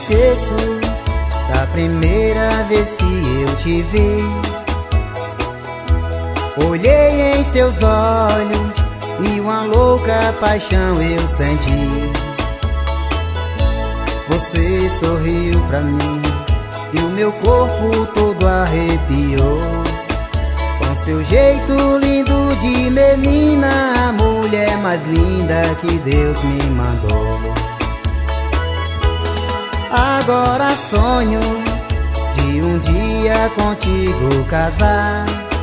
esqueço da primeira vez que eu te vi. Olhei em seus olhos e uma louca paixão eu senti. Você sorriu pra mim e o meu corpo todo arrepiou. Com seu jeito lindo de menina, a mulher mais linda que Deus me mandou. Agora sonho de um dia contigo casar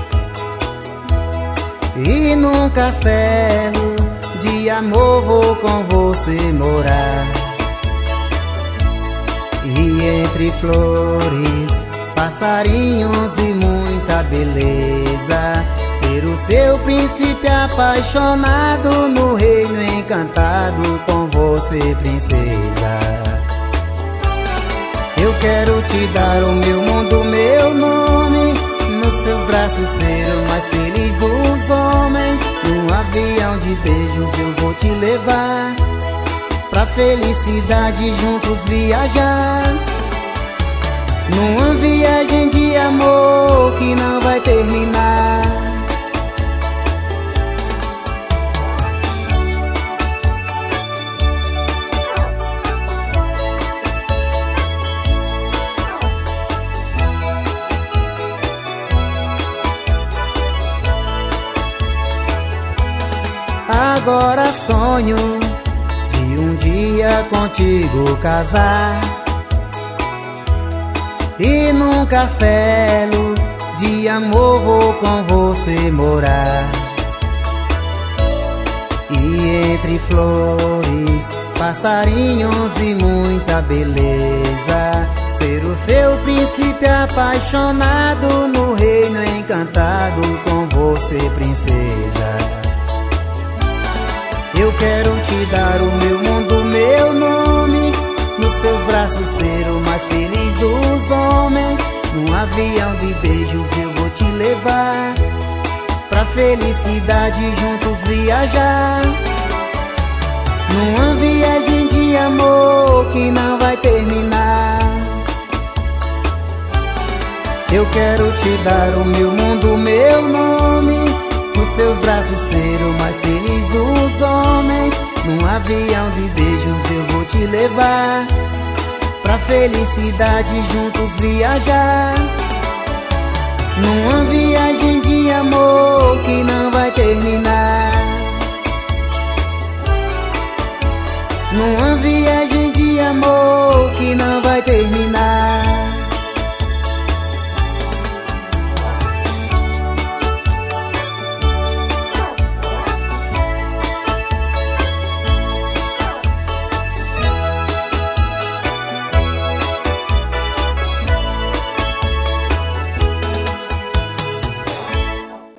e num castelo de amor vou com você morar. E entre flores, passarinhos e muita beleza, ser o seu príncipe apaixonado no reino encantado com você, princesa. Eu quero te dar o meu mundo, meu nome, nos seus braços ser o mais feliz dos homens. Num avião de beijos eu vou te levar pra felicidade juntos viajar. Numa viagem de amor que não vai terminar. Agora sonho de um dia contigo casar e num castelo de amor vou com você morar. E entre flores, passarinhos e muita beleza, ser o seu príncipe apaixonado no reino encantado com você, princesa. Eu quero te dar o meu mundo, meu nome, nos seus braços ser o mais feliz dos homens. Num avião de beijos eu vou te levar pra felicidade juntos viajar. Numa viagem de amor que não vai terminar. Eu quero te dar o meu mundo, meu nome, nos seus braços ser o mais feliz dos homens. Num avião de beijos eu vou te levar pra felicidade juntos viajar. Numa viagem de amor